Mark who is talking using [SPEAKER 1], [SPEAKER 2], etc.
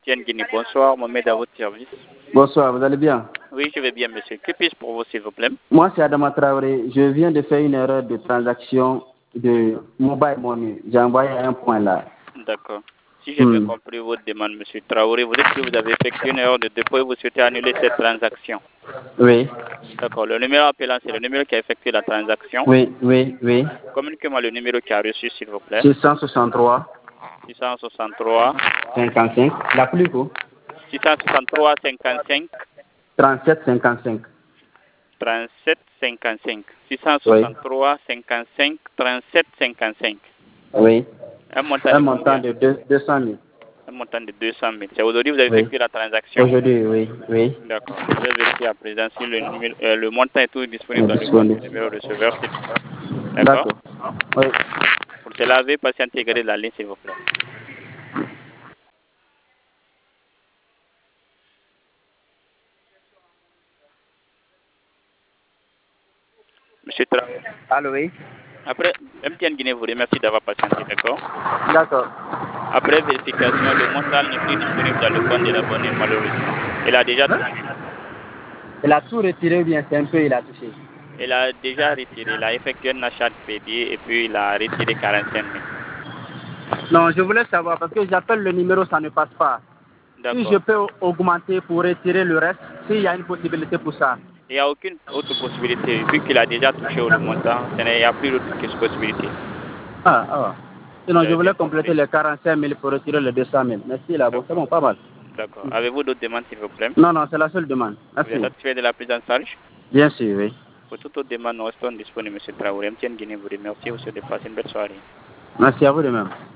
[SPEAKER 1] Tiens Guinée, bonsoir, Mohamed à votre service.
[SPEAKER 2] Bonsoir, vous allez bien?
[SPEAKER 1] Oui, je vais bien, monsieur. Que puis-je pour vous, s'il vous plaît?
[SPEAKER 2] Moi, c'est Adama Traoré. Je viens de faire une erreur de transaction de mobile money. J'ai envoyé un point là.
[SPEAKER 1] D'accord. Si j'ai bien compris votre demande, monsieur Traoré, vous dites que vous avez effectué une erreur de dépôt et vous souhaitez annuler cette transaction.
[SPEAKER 2] Oui.
[SPEAKER 1] D'accord. Le numéro appelant, c'est le numéro qui a effectué la transaction.
[SPEAKER 2] Oui.
[SPEAKER 1] Communiquez-moi le numéro qui a reçu, s'il vous plaît.
[SPEAKER 2] 663.
[SPEAKER 1] 663.
[SPEAKER 2] 55. La plus court.
[SPEAKER 1] 663 55.
[SPEAKER 2] 37 55.
[SPEAKER 1] 37 55. 663 55 37 55.
[SPEAKER 2] Oui.
[SPEAKER 1] Un montant
[SPEAKER 2] Un
[SPEAKER 1] de
[SPEAKER 2] montant
[SPEAKER 1] combien?
[SPEAKER 2] de 200 000.
[SPEAKER 1] Un montant de 200 000. C'est aujourd'hui que vous avez effectué la transaction?
[SPEAKER 2] Aujourd'hui, oui.
[SPEAKER 1] D'accord. Je vais vérifier à présent si le montant est toujours disponible dans le compte du numéro receveur. D'accord.
[SPEAKER 2] Oui.
[SPEAKER 1] Pour cela, veuillez patienter et garder la ligne, s'il vous plaît. Monsieur
[SPEAKER 2] Allô, oui.
[SPEAKER 1] Après, MTN Guinée vous remercie d'avoir patienté, d'accord?
[SPEAKER 2] D'accord.
[SPEAKER 1] Après vérification, le montant n'est plus disponible dans le compte de l'abonné, malheureusement. Il a déjà touché.
[SPEAKER 2] Il a tout retiré ou bien c'est un peu il a touché?
[SPEAKER 1] Il a déjà retiré. Il a effectué un achat de PD et puis il a retiré 45 000.
[SPEAKER 2] Non, je voulais savoir parce que j'appelle le numéro, ça ne passe pas. Si je peux augmenter pour retirer le reste, s'il y a une possibilité pour ça.
[SPEAKER 1] Il n'y a aucune autre possibilité. Vu qu'il a déjà touché le montant, il n'y a plus d'autre possibilité.
[SPEAKER 2] Sinon, je voulais compléter les 45 000 pour retirer les 200 000. Merci, là. Bon, c'est bon, pas mal.
[SPEAKER 1] D'accord. Avez-vous d'autres demandes, s'il vous plaît?
[SPEAKER 2] Non, c'est la seule demande. Merci.
[SPEAKER 1] Vous êtes satisfait de la prise en charge?
[SPEAKER 2] Bien sûr, oui.
[SPEAKER 1] Pour toute autre demande, nous restons disponibles, M. Traoré. MTN Guinée vous remercie. Vous souhaite de passer une belle soirée.
[SPEAKER 2] Merci à vous de même.